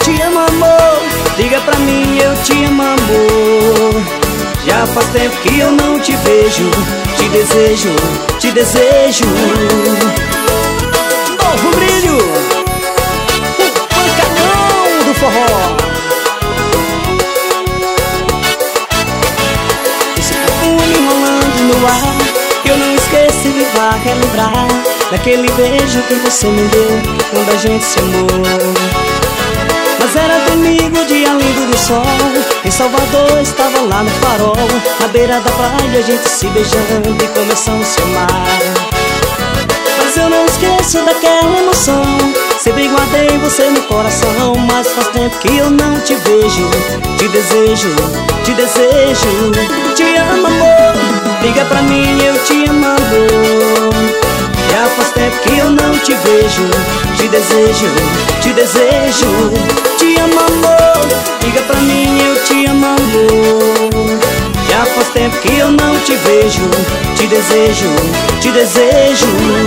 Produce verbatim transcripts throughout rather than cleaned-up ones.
te amo, amor. Liga pra mim, eu te amo, amor. Já faz tempo que eu não te vejo. Te desejo, te desejo. Novo brilho, o pancadão do forró. Esse perfume rolando no ar, eu não esqueço e vai relembrar daquele beijo que você me deu quando a gente se amou. Mas era domingo, dia lindo do sol, em Salvador, estava lá no farol. Na beira da praia, a gente se beijando e começamos a se amar. Mas eu não esqueço daquela emoção, sempre guardei você no coração. Mas faz tempo que eu não te vejo. Te desejo, te desejo. Te amo, amor. Liga pra mim, eu te amo, amor. Já faz tempo que eu não te vejo. Te desejo, te desejo. Te amo, amor. Liga pra mim, eu te amo, amor. Já faz tempo que eu não te vejo. Te desejo, te desejo.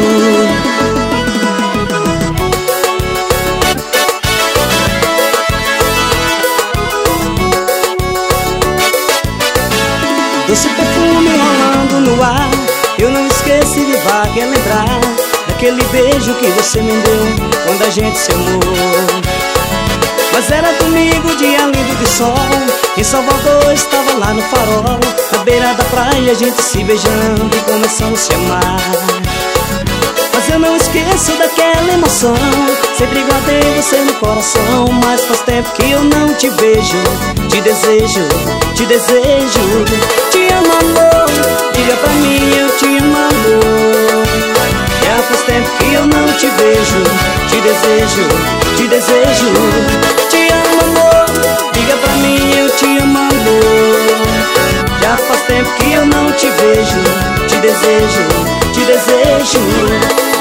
Doce perfume rolando no ar, eu não esqueço e vai relembrar daquele beijo que você me deu quando a gente se amou. Mas era domingo, dia lindo de sol, em Salvador, estava lá no farol. Na beira da praia, a gente se beijando e começamos a se amar. Mas eu não esqueço daquela emoção, sempre guardei você no coração. Mas faz tempo que eu não te vejo. Te desejo, te desejo. Te amo, amor. Liga pra mim, eu te amo, amor. Já faz tempo que eu não te vejo. Te desejo, te desejo. Te amo, amor. Liga pra mim, eu te amo, amor. Já faz tempo que eu não te vejo. Te desejo, te desejo.